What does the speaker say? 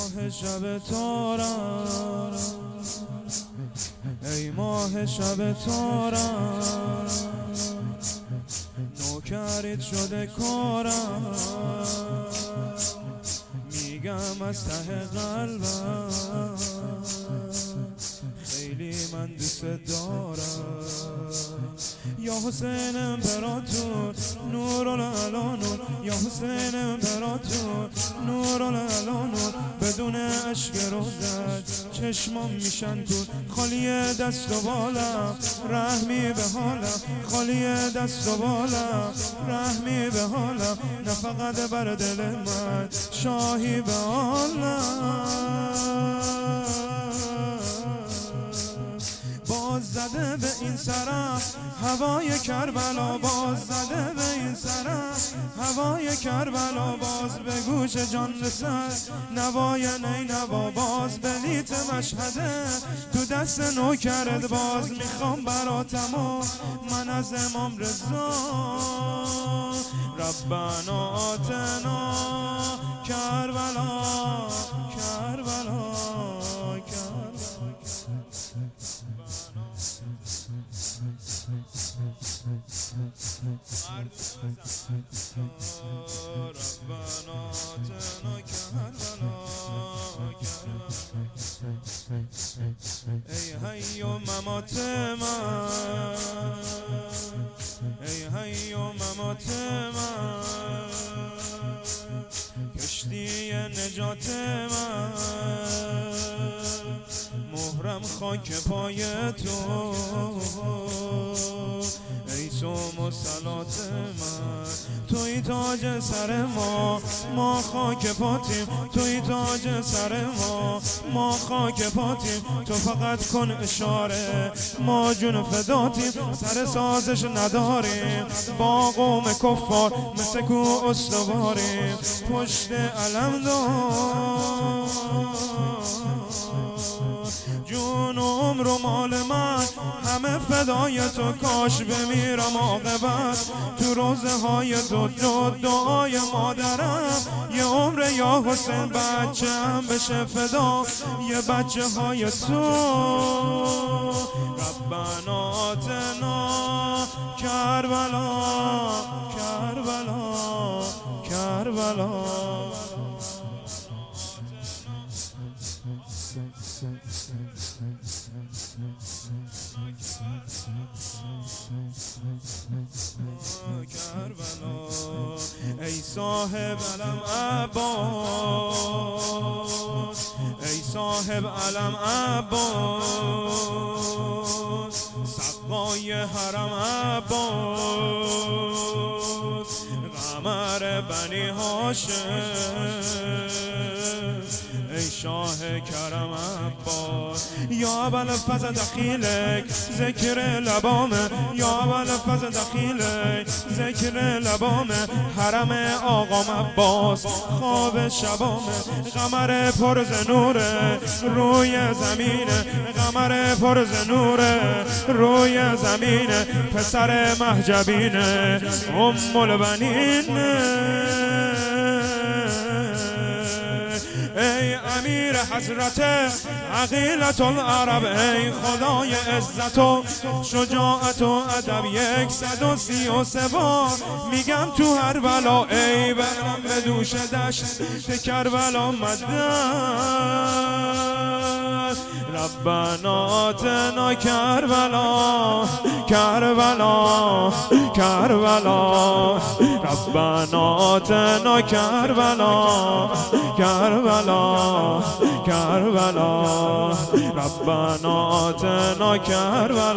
ماه شب تارم، ای ماه شب تارم، نوکرت شده کارم، میگم از ته قلبم خیلی من دوست دارم. یا حسین امپراتور نورالعلانور، یا حسین امپراتور نورالعلانور، بدون اشک روزت چشمام میشن کور، خالی دست و بالم رحمی به حالم، خالی دست و بالم رحمی به حالم، نه فقط بر دل من شاهی به حالم. باز زده به این سرم هوای کربلا، باز زده به این سرم هوای کربلا، باز به گوش جان رسد نوای نینوا، باز بلیت مشهده تو دست نوکرت، باز میخوام براتم من از امام رضا. ربنا آتنا کربلا کربلا ای حی و ممات من، ای حی و ممات من، کشتی نجات من، مهرم خاک پای تو، ای سوم و صلات من، توی تاج سر ما، ما خاک پاتیم، توی تاج سر ما، ما خاک پاتیم، تو فقط کن اشاره ما جون فداتیم، سر سازش نداریم با قوم کفار، مثل کو استواریم پشت علم دار، جون و عمر و مال من همه فدای تو، کاش بمیرم عاقبت تو روزه های تو، دعای مادرم یه عمر یا حسین بچه هم بشه فدا یه بچه های تو. ربنا آتنا کربلا کربلا کربلا. ای صاحب علم عباس، ای صاحب علم عباس، سقای حرم عباس، قمر بنی هاشم، ای شاه کرم عباس، یا ابوالفضل دخیلک ذکر لبامه، یا ابوالفضل دخیلک ذکر لبامه، حرم آقام عباس خواب شبامه، قمر پر ز نوره روی زمینه، قمر پر ز نوره روی زمینه، پسر مهجبینه ام البنینه، ای امیر حضرت عقیلت العرب، ای خدای عزت و شجاعت و ادب، 133 بار میگم تو هر بلا، ای برم به دوش دشت کربلا مدد. ربنا آتنا کربلا کربلا کربلا، ربنا آتنا کربلا کربلا کربلا، ربنا آتنا کربلا.